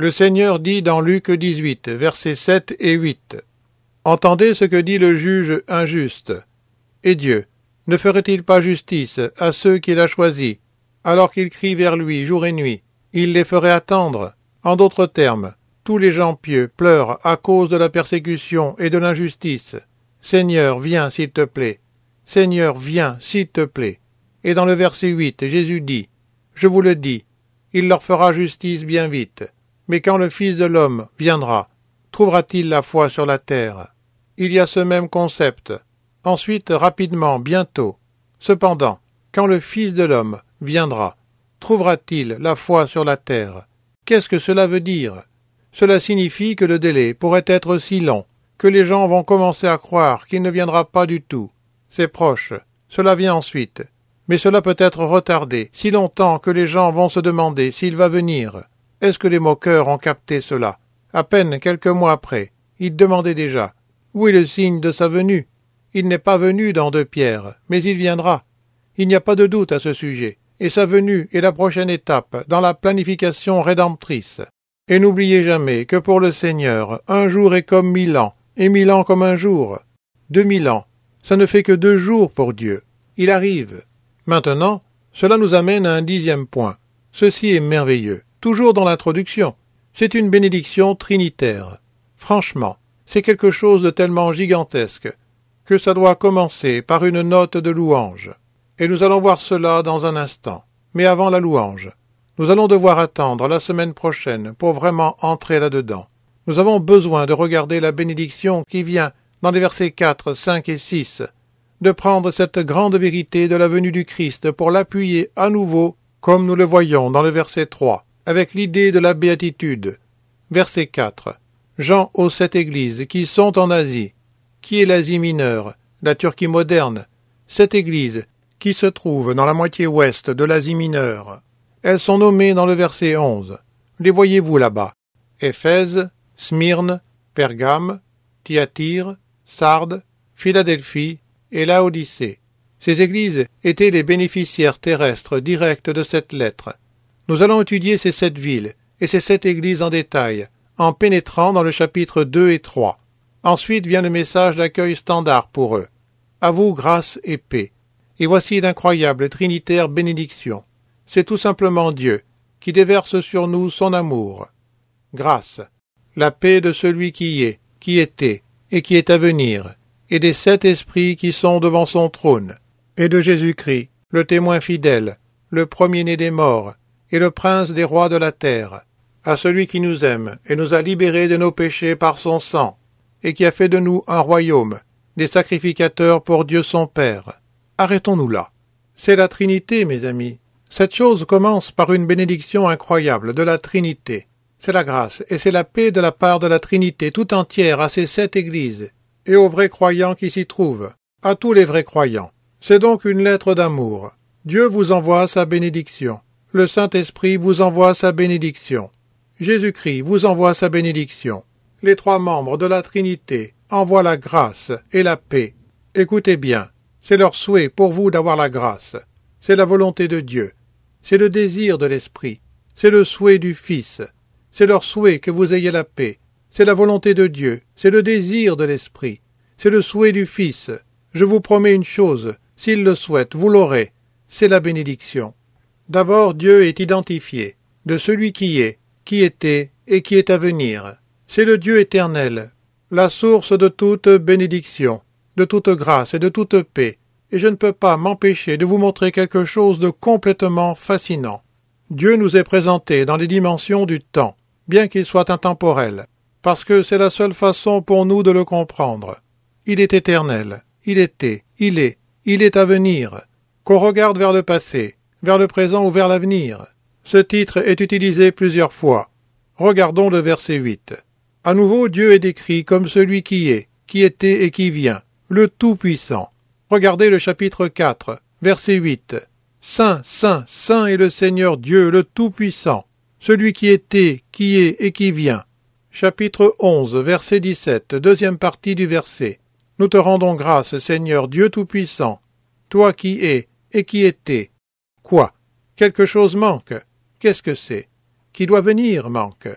Le Seigneur dit dans Luc 18, versets 7 et 8. Entendez ce que dit le juge injuste. Et Dieu, ne ferait-il pas justice à ceux qu'il a choisis, alors qu'ils crient vers lui jour et nuit? Il les ferait attendre. En d'autres termes, tous les gens pieux pleurent à cause de la persécution et de l'injustice. Seigneur, viens, s'il te plaît. Seigneur, viens, s'il te plaît. Et dans le verset 8, Jésus dit, « Je vous le dis, il leur fera justice bien vite. Mais quand le Fils de l'homme viendra, trouvera-t-il la foi sur la terre ?» Il y a ce même concept. Ensuite, rapidement, bientôt. Cependant, quand le Fils de l'homme viendra, trouvera-t-il la foi sur la terre? Qu'est-ce que cela veut dire? Cela signifie que le délai pourrait être si long que les gens vont commencer à croire qu'il ne viendra pas du tout. C'est proche. Cela vient ensuite. Mais cela peut être retardé si longtemps que les gens vont se demander s'il va venir. Est-ce que les moqueurs ont capté cela? À peine quelques mois après, ils demandaient déjà « Où est le signe de sa venue ?» Il n'est pas venu dans 2 Pierre, mais il viendra. Il n'y a pas de doute à ce sujet, et sa venue est la prochaine étape dans la planification rédemptrice. Et n'oubliez jamais que pour le Seigneur, un jour est comme 1000 ans, et 1000 ans comme un jour. 2000 ans, ça ne fait que 2 jours pour Dieu. Il arrive. Maintenant, cela nous amène à un 10e point. Ceci est merveilleux, toujours dans l'introduction. C'est une bénédiction trinitaire. Franchement, c'est quelque chose de tellement gigantesque que ça doit commencer par une note de louange. Et nous allons voir cela dans un instant. Mais avant la louange, nous allons devoir attendre la semaine prochaine pour vraiment entrer là-dedans. Nous avons besoin de regarder la bénédiction qui vient dans les versets 4, 5 et 6, de prendre cette grande vérité de la venue du Christ pour l'appuyer à nouveau, comme nous le voyons dans le verset 3, avec l'idée de la béatitude. Verset 4. Jean aux 7 églises qui sont en Asie. Qui est l'Asie mineure, la Turquie moderne? 7 églises qui se trouvent dans la moitié ouest de l'Asie mineure. Elles sont nommées dans le verset 11. Les voyez-vous là-bas? Éphèse, Smyrne, Pergame, Thyatire, Sardes, Philadelphie et Laodicée. Ces églises étaient les bénéficiaires terrestres directs de cette lettre. Nous allons étudier ces 7 villes et ces 7 églises en détail, en pénétrant dans le chapitre 2 et 3. Ensuite vient le message d'accueil standard pour eux. À vous grâce et paix. Et voici d'incroyables trinitaires bénédictions. C'est tout simplement Dieu qui déverse sur nous son amour. Grâce, la paix de celui qui est, qui était et qui est à venir, et des 7 esprits qui sont devant son trône, et de Jésus-Christ, le témoin fidèle, le premier-né des morts, et le prince des rois de la terre, à celui qui nous aime et nous a libérés de nos péchés par son sang, et qui a fait de nous un royaume, des sacrificateurs pour Dieu son Père. Arrêtons-nous là. C'est la Trinité, mes amis. Cette chose commence par une bénédiction incroyable de la Trinité. C'est la grâce et c'est la paix de la part de la Trinité tout entière à ces 7 églises, et aux vrais croyants qui s'y trouvent, à tous les vrais croyants. C'est donc une lettre d'amour. Dieu vous envoie sa bénédiction. Le Saint-Esprit vous envoie sa bénédiction. Jésus-Christ vous envoie sa bénédiction. Les 3 membres de la Trinité envoient la grâce et la paix. Écoutez bien, c'est leur souhait pour vous d'avoir la grâce. C'est la volonté de Dieu. C'est le désir de l'Esprit. C'est le souhait du Fils. C'est leur souhait que vous ayez la paix. C'est la volonté de Dieu. C'est le désir de l'Esprit. C'est le souhait du Fils. Je vous promets une chose, s'il le souhaite, vous l'aurez. C'est la bénédiction. D'abord, Dieu est identifié, de celui qui est, qui était et qui est à venir. C'est le Dieu éternel, la source de toute bénédiction, de toute grâce et de toute paix, et je ne peux pas m'empêcher de vous montrer quelque chose de complètement fascinant. Dieu nous est présenté dans les dimensions du temps, bien qu'il soit intemporel, parce que c'est la seule façon pour nous de le comprendre. Il est éternel, il était, il est à venir. Qu'on regarde vers le passé, vers le présent ou vers l'avenir. Ce titre est utilisé plusieurs fois. Regardons le verset 8. À nouveau, Dieu est décrit comme celui qui est, qui était et qui vient, le Tout-Puissant. Regardez le chapitre 4, verset 8. Saint, Saint, Saint est le Seigneur Dieu, le Tout-Puissant, celui qui était, qui est et qui vient. Chapitre 11, verset 17, deuxième partie du verset. Nous te rendons grâce, Seigneur Dieu Tout-Puissant, toi qui es et qui étais. Quoi? Quelque chose manque? Qu'est-ce que c'est? Qui doit venir manque?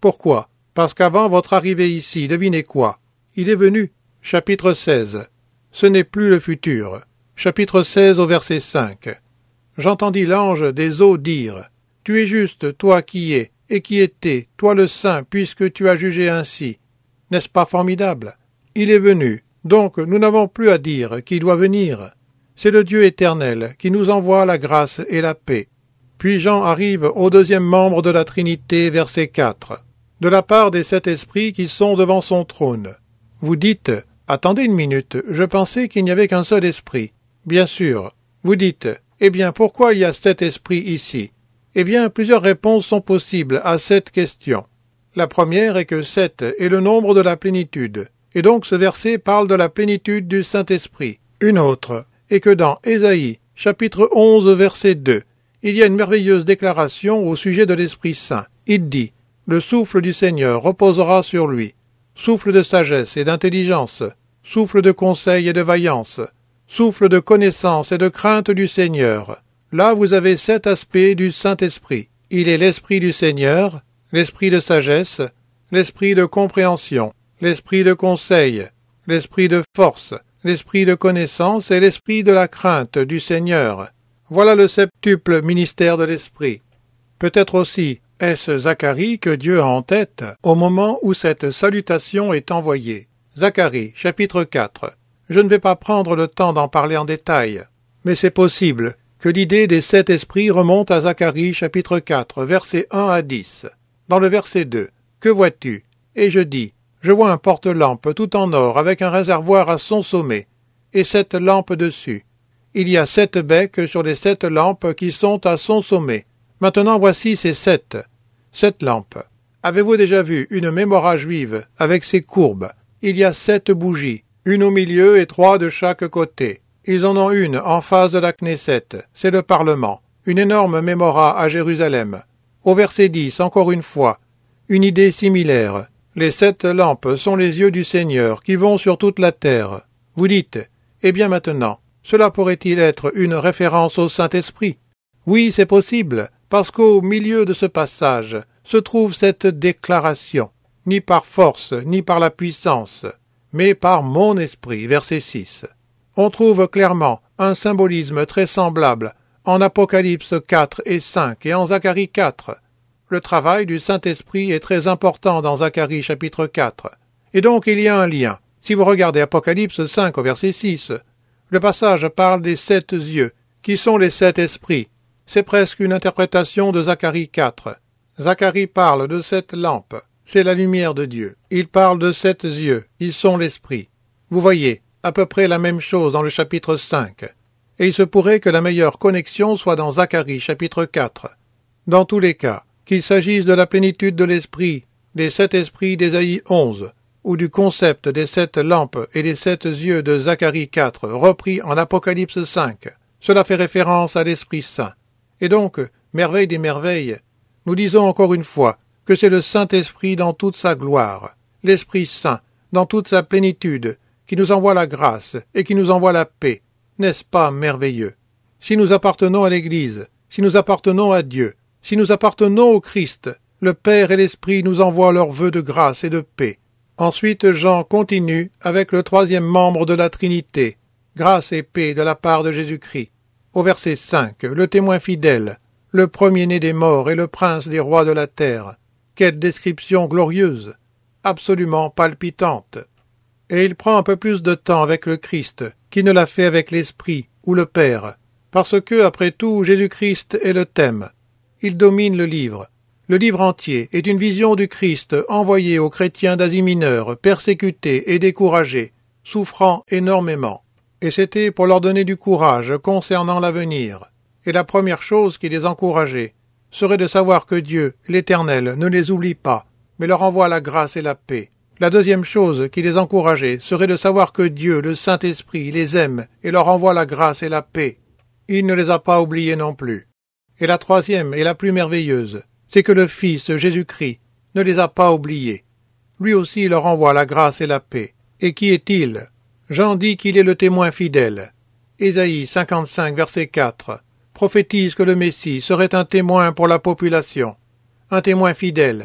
Pourquoi? Parce qu'avant votre arrivée ici, devinez quoi? Il est venu. Chapitre 16. Ce n'est plus le futur. Chapitre 16 au verset 5. J'entendis l'ange des eaux dire, « Tu es juste, toi qui es, et qui étais, toi le saint, puisque tu as jugé ainsi. » N'est-ce pas formidable? Il est venu, donc nous n'avons plus à dire qui doit venir. C'est le Dieu éternel qui nous envoie la grâce et la paix. Puis Jean arrive au deuxième membre de la Trinité, verset 4. De la part des 7 esprits qui sont devant son trône. Vous dites, « Attendez une minute, je pensais qu'il n'y avait qu'un seul esprit. » Bien sûr. Vous dites, « Eh bien, pourquoi il y a 7 esprits ici ?» Eh bien, plusieurs réponses sont possibles à cette question. La première est que 7 est le nombre de la plénitude, et donc ce verset parle de la plénitude du Saint-Esprit. Une autre est que dans Ésaïe, chapitre 11, verset 2, il y a une merveilleuse déclaration au sujet de l'Esprit Saint. Il dit, « Le souffle du Seigneur reposera sur lui, souffle de sagesse et d'intelligence, souffle de conseil et de vaillance, souffle de connaissance et de crainte du Seigneur. » Là, vous avez 7 aspects du Saint-Esprit. Il est l'Esprit du Seigneur, l'Esprit de sagesse, l'Esprit de compréhension, l'Esprit de conseil, l'Esprit de force, l'Esprit de connaissance et l'Esprit de la crainte du Seigneur. Voilà le septuple ministère de l'Esprit. Peut-être aussi est-ce Zacharie que Dieu a en tête au moment où cette salutation est envoyée. Zacharie, chapitre 4. Je ne vais pas prendre le temps d'en parler en détail, mais c'est possible que l'idée des 7 esprits remonte à Zacharie chapitre 4, versets 1 à 10. Dans le verset 2, « Que vois-tu » Et je dis, « Je vois un porte-lampe tout en or avec un réservoir à son sommet, et 7 lampes dessus. Il y a 7 becs sur les 7 lampes qui sont à son sommet. Maintenant voici ces 7 lampes. Avez-vous déjà vu une ménorah juive avec ses courbes? Il y a 7 bougies, une au milieu et 3 de chaque côté. Ils en ont une en face de la Knesset, c'est le Parlement, une énorme ménorah à Jérusalem. Au verset 10, encore une fois, une idée similaire. Les 7 lampes sont les yeux du Seigneur qui vont sur toute la terre. Vous dites, eh bien maintenant, cela pourrait-il être une référence au Saint-Esprit? Oui, c'est possible, parce qu'au milieu de ce passage se trouve cette déclaration, ni par force, ni par la puissance, mais par mon esprit, verset 6. On trouve clairement un symbolisme très semblable en Apocalypse 4 et 5 et en Zacharie 4. Le travail du Saint-Esprit est très important dans Zacharie chapitre 4. Et donc il y a un lien. Si vous regardez Apocalypse 5 au verset 6, le passage parle des 7 yeux, qui sont les 7 esprits. C'est presque une interprétation de Zacharie 4. Zacharie parle de 7 lampes. C'est la lumière de Dieu. Il parle de 7 yeux. Ils sont l'esprit. Vous voyez, à peu près la même chose dans le chapitre 5. Et il se pourrait que la meilleure connexion soit dans Zacharie chapitre 4. Dans tous les cas, qu'il s'agisse de la plénitude de l'esprit, des 7 esprits d'Ésaïe 11, ou du concept des 7 lampes et des 7 yeux de Zacharie 4 repris en Apocalypse 5, cela fait référence à l'Esprit Saint. Et donc, merveille des merveilles, nous disons encore une fois que c'est le Saint-Esprit dans toute sa gloire, l'Esprit Saint dans toute sa plénitude, qui nous envoie la grâce et qui nous envoie la paix. N'est-ce pas merveilleux? Si nous appartenons à l'Église, si nous appartenons à Dieu, si nous appartenons au Christ, le Père et l'Esprit nous envoient leurs vœux de grâce et de paix. Ensuite, Jean continue avec le 3e membre de la Trinité, grâce et paix de la part de Jésus-Christ. Au verset 5, le témoin fidèle, le premier-né des morts et le prince des rois de la terre. Quelle description glorieuse, absolument palpitante. Et il prend un peu plus de temps avec le Christ qu'il ne l'a fait avec l'Esprit ou le Père, parce que, après tout, Jésus-Christ est le thème. Il domine le livre. Le livre entier est une vision du Christ envoyé aux chrétiens d'Asie mineure, persécutés et découragés, souffrant énormément. Et c'était pour leur donner du courage concernant l'avenir. Et la première chose qui les encourageait serait de savoir que Dieu, l'Éternel, ne les oublie pas, mais leur envoie la grâce et la paix. La deuxième chose qui les encourageait serait de savoir que Dieu, le Saint-Esprit, les aime et leur envoie la grâce et la paix. Il ne les a pas oubliés non plus. Et la troisième et la plus merveilleuse, c'est que le Fils, Jésus-Christ, ne les a pas oubliés. Lui aussi leur envoie la grâce et la paix. Et qui est-il? Jean dit qu'il est le témoin fidèle. Ésaïe 55, verset 4, prophétise que le Messie serait un témoin pour la population. Un témoin fidèle.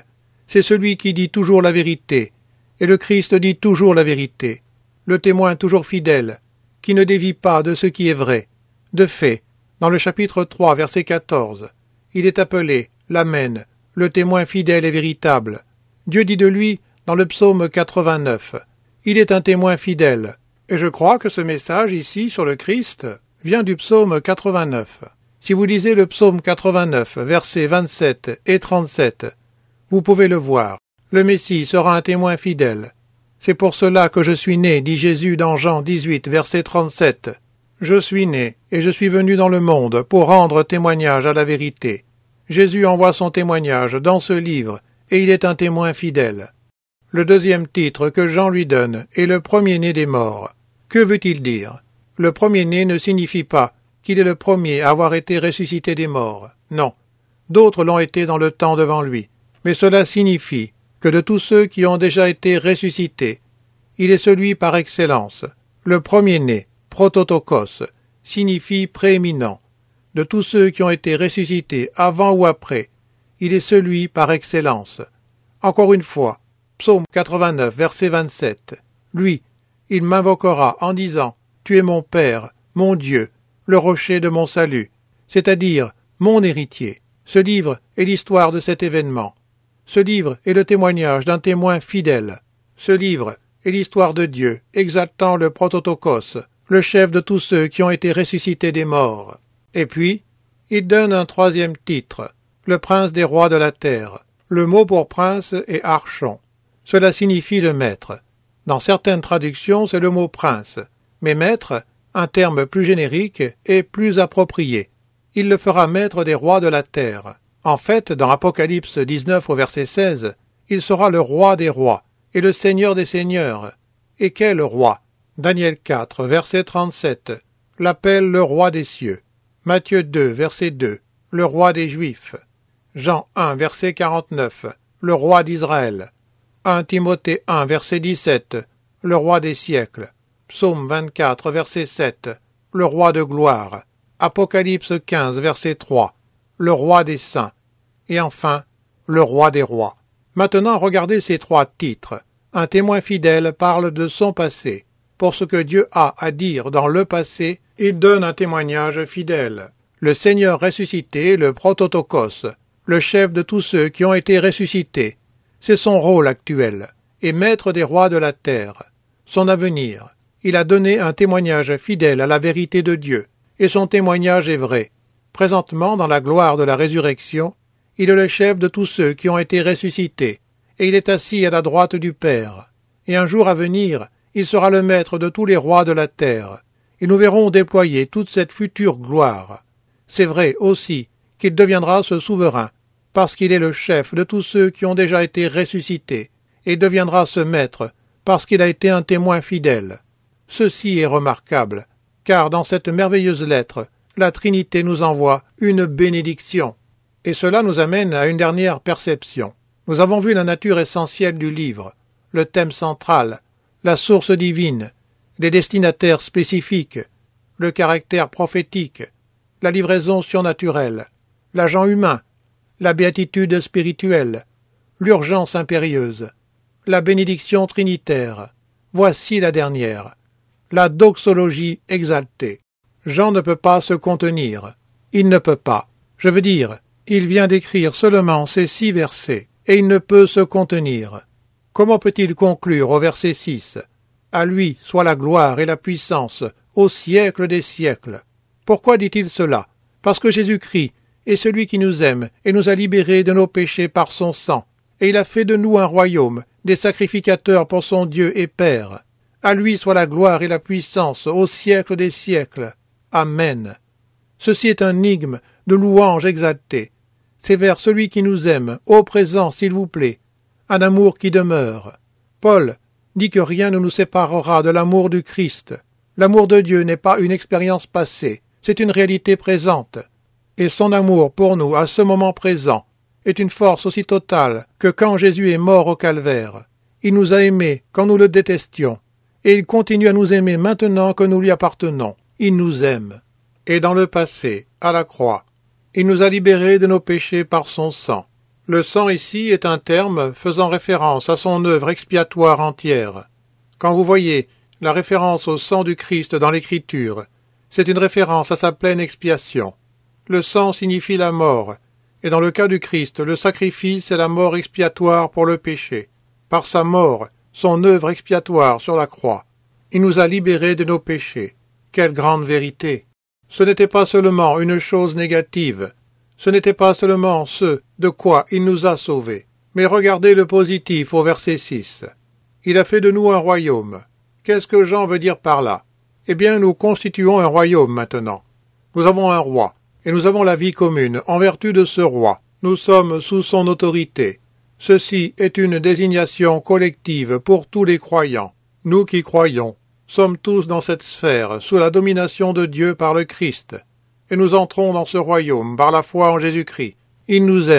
C'est celui qui dit toujours la vérité, et le Christ dit toujours la vérité, le témoin toujours fidèle, qui ne dévie pas de ce qui est vrai. De fait, dans le chapitre 3, verset 14, il est appelé l'Amen, le témoin fidèle et véritable. Dieu dit de lui dans le psaume 89, il est un témoin fidèle. Et je crois que ce message ici sur le Christ vient du psaume 89. Si vous lisez le psaume 89, versets 27 et 37, vous pouvez le voir. Le Messie sera un témoin fidèle. C'est pour cela que je suis né, dit Jésus dans Jean 18, verset 37. Je suis né, et je suis venu dans le monde pour rendre témoignage à la vérité. Jésus envoie son témoignage dans ce livre, et il est un témoin fidèle. Le deuxième titre que Jean lui donne est le premier-né des morts. Que veut-il dire? Le premier-né ne signifie pas qu'il est le premier à avoir été ressuscité des morts. Non. D'autres l'ont été dans le temps devant lui. Mais cela signifie que de tous ceux qui ont déjà été ressuscités, il est celui par excellence. Le premier-né, prototokos, signifie prééminent. De tous ceux qui ont été ressuscités avant ou après, il est celui par excellence. Encore une fois, psaume 89, verset 27. Lui, il m'invoquera en disant « Tu es mon Père, mon Dieu, le rocher de mon salut », c'est-à-dire mon héritier. Ce livre est l'histoire de cet événement. Ce livre est le témoignage d'un témoin fidèle. Ce livre est l'histoire de Dieu, exaltant le prototokos, le chef de tous ceux qui ont été ressuscités des morts. Et puis, il donne un troisième titre, le prince des rois de la terre. Le mot pour prince est archon. Cela signifie le maître. Dans certaines traductions, c'est le mot prince, mais maître, un terme plus générique et plus approprié. Il le fera maître des rois de la terre. En fait, dans Apocalypse 19 au verset 16, il sera le roi des rois et le seigneur des seigneurs. Et quel roi? Daniel 4, verset 37, l'appelle le roi des cieux. Matthieu 2, verset 2, le roi des Juifs. Jean 1, verset 49, le roi d'Israël. 1 Timothée 1, verset 17, le roi des siècles. Psaume 24, verset 7, le roi de gloire. Apocalypse 15, verset 3, le roi des saints. Et enfin, le roi des rois. Maintenant, regardez ces trois titres. Un témoin fidèle parle de son passé. Pour ce que Dieu a à dire dans le passé, il donne un témoignage fidèle. Le Seigneur ressuscité, le prototokos, le chef de tous ceux qui ont été ressuscités. C'est son rôle actuel, et maître des rois de la terre. Son avenir. Il a donné un témoignage fidèle à la vérité de Dieu, et son témoignage est vrai. Présentement, dans la gloire de la résurrection, il est le chef de tous ceux qui ont été ressuscités, et il est assis à la droite du Père. Et un jour à venir, il sera le maître de tous les rois de la terre, et nous verrons déployer toute cette future gloire. C'est vrai aussi qu'il deviendra ce souverain, parce qu'il est le chef de tous ceux qui ont déjà été ressuscités, et deviendra ce maître, parce qu'il a été un témoin fidèle. Ceci est remarquable, car dans cette merveilleuse lettre, la Trinité nous envoie une bénédiction. Et cela nous amène à une dernière perception. Nous avons vu la nature essentielle du livre, le thème central, la source divine, les destinataires spécifiques, le caractère prophétique, la livraison surnaturelle, l'agent humain, la béatitude spirituelle, l'urgence impérieuse, la bénédiction trinitaire. Voici la dernière, la doxologie exaltée. Jean ne peut pas se contenir. Il ne peut pas. Je veux dire, il vient d'écrire seulement ces 6 versets, et il ne peut se contenir. Comment peut-il conclure au verset 6 « À lui soit la gloire et la puissance, au siècle des siècles ». Pourquoi dit-il cela? Parce que Jésus-Christ est celui qui nous aime et nous a libérés de nos péchés par son sang, et il a fait de nous un royaume, des sacrificateurs pour son Dieu et Père. À lui soit la gloire et la puissance, au siècle des siècles. Amen. Ceci est un énigme de louange exaltée. C'est vers celui qui nous aime, au présent, s'il vous plaît, un amour qui demeure. Paul dit que rien ne nous séparera de l'amour du Christ. L'amour de Dieu n'est pas une expérience passée, c'est une réalité présente. Et son amour pour nous à ce moment présent est une force aussi totale que quand Jésus est mort au calvaire. Il nous a aimés quand nous le détestions, et il continue à nous aimer maintenant que nous lui appartenons. Il nous aime. Et dans le passé, à la croix, il nous a libérés de nos péchés par son sang. Le sang ici est un terme faisant référence à son œuvre expiatoire entière. Quand vous voyez la référence au sang du Christ dans l'Écriture, c'est une référence à sa pleine expiation. Le sang signifie la mort, et dans le cas du Christ, le sacrifice est la mort expiatoire pour le péché. Par sa mort, son œuvre expiatoire sur la croix, il nous a libérés de nos péchés. Quelle grande vérité! Ce n'était pas seulement une chose négative, ce n'était pas seulement ce de quoi il nous a sauvés, mais regardez le positif au verset 6. Il a fait de nous un royaume. Qu'est-ce que Jean veut dire par là? Eh bien, nous constituons un royaume maintenant. Nous avons un roi, et nous avons la vie commune en vertu de ce roi. Nous sommes sous son autorité. Ceci est une désignation collective pour tous les croyants. Nous qui croyons sommes tous dans cette sphère, sous la domination de Dieu par le Christ, et nous entrons dans ce royaume par la foi en Jésus-Christ. Il nous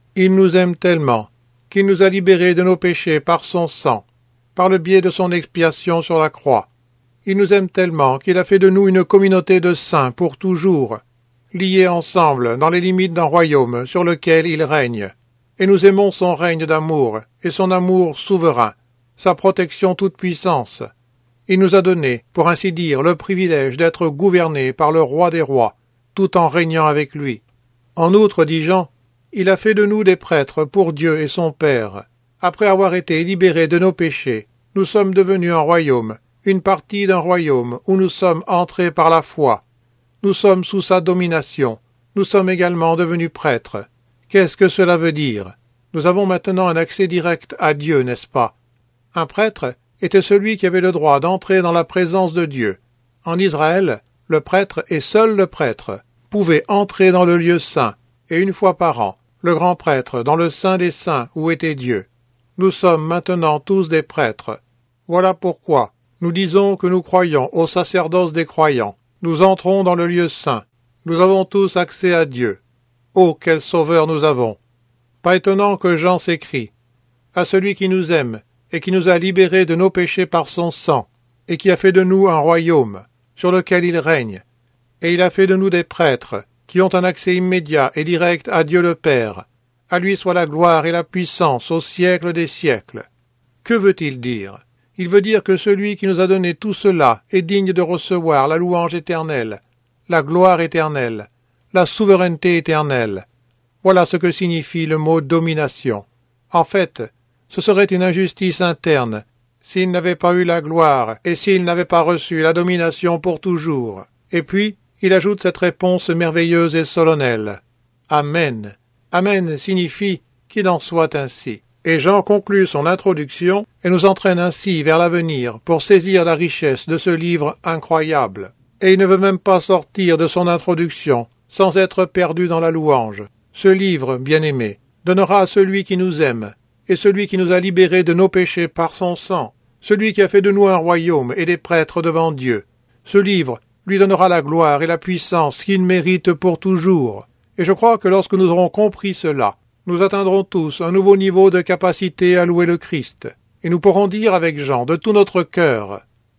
aime tellement, qu'il nous a libérés de nos péchés par son sang, par le biais de son expiation sur la croix. Il nous aime tellement qu'il a fait de nous une communauté de saints pour toujours, liés ensemble dans les limites d'un royaume sur lequel il règne. Et nous aimons son règne d'amour, et son amour souverain, sa protection toute puissance. Il nous a donné, pour ainsi dire, le privilège d'être gouvernés par le roi des rois, tout en régnant avec lui. En outre, dit Jean, il a fait de nous des prêtres pour Dieu et son Père. Après avoir été libérés de nos péchés, nous sommes devenus un royaume, une partie d'un royaume où nous sommes entrés par la foi. Nous sommes sous sa domination. Nous sommes également devenus prêtres. Qu'est-ce que cela veut dire? Nous avons maintenant un accès direct à Dieu, n'est-ce pas? Un prêtre était celui qui avait le droit d'entrer dans la présence de Dieu. En Israël, le prêtre et seul le prêtre pouvait entrer dans le lieu saint, et une fois par an, le grand prêtre dans le saint des saints où était Dieu. Nous sommes maintenant tous des prêtres. Voilà pourquoi nous disons que nous croyons au sacerdoce des croyants. Nous entrons dans le lieu saint. Nous avons tous accès à Dieu. Oh, quel sauveur nous avons! Pas étonnant que Jean s'écrie à celui qui nous aime et qui nous a libérés de nos péchés par son sang, et qui a fait de nous un royaume, sur lequel il règne, et il a fait de nous des prêtres, qui ont un accès immédiat et direct à Dieu le Père. À lui soit la gloire et la puissance au siècle des siècles. Que veut-il dire? Il veut dire que celui qui nous a donné tout cela est digne de recevoir la louange éternelle, la gloire éternelle, la souveraineté éternelle. Voilà ce que signifie le mot domination. En fait, ce serait une injustice interne s'il n'avait pas eu la gloire et s'il n'avait pas reçu la domination pour toujours. Et puis, il ajoute cette réponse merveilleuse et solennelle. Amen. Amen signifie qu'il en soit ainsi. Et Jean conclut son introduction et nous entraîne ainsi vers l'avenir pour saisir la richesse de ce livre incroyable. Et il ne veut même pas sortir de son introduction sans être perdu dans la louange. Ce livre, bien-aimé, donnera à celui qui nous aime et celui qui nous a libérés de nos péchés par son sang, celui qui a fait de nous un royaume et des prêtres devant Dieu. Ce livre lui donnera la gloire et la puissance qu'il mérite pour toujours. Et je crois que lorsque nous aurons compris cela, nous atteindrons tous un nouveau niveau de capacité à louer le Christ, et nous pourrons dire avec Jean de tout notre cœur,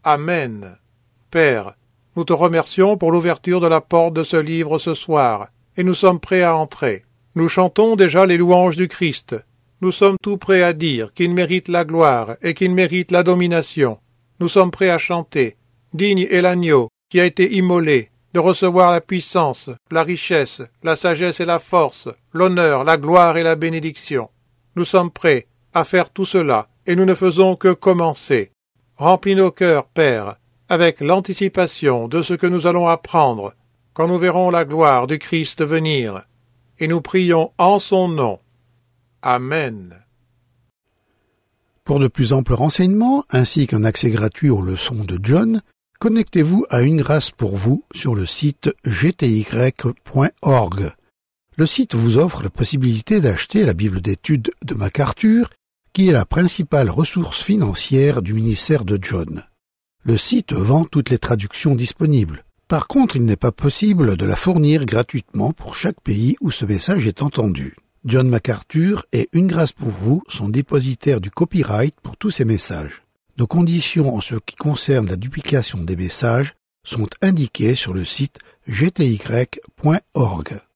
Amen. Père, nous te remercions pour l'ouverture de la porte de ce livre ce soir, et nous sommes prêts à entrer. Nous chantons déjà les louanges du Christ. Nous sommes tout prêts à dire qu'il mérite la gloire et qu'il mérite la domination. Nous sommes prêts à chanter. Digne est l'agneau qui a été immolé, de recevoir la puissance, la richesse, la sagesse et la force, l'honneur, la gloire et la bénédiction. Nous sommes prêts à faire tout cela, et nous ne faisons que commencer. Remplis nos cœurs, Père, avec l'anticipation de ce que nous allons apprendre, quand nous verrons la gloire du Christ venir. Et nous prions en son nom. Amen. Pour de plus amples renseignements, ainsi qu'un accès gratuit aux leçons de John, connectez-vous à Une Grâce pour vous sur le site gty.org. Le site vous offre la possibilité d'acheter la Bible d'études de MacArthur, qui est la principale ressource financière du ministère de John. Le site vend toutes les traductions disponibles. Par contre, il n'est pas possible de la fournir gratuitement pour chaque pays où ce message est entendu. John MacArthur et Une Grâce pour vous sont dépositaires du copyright pour tous ces messages. Nos conditions en ce qui concerne la duplication des messages sont indiquées sur le site gty.org.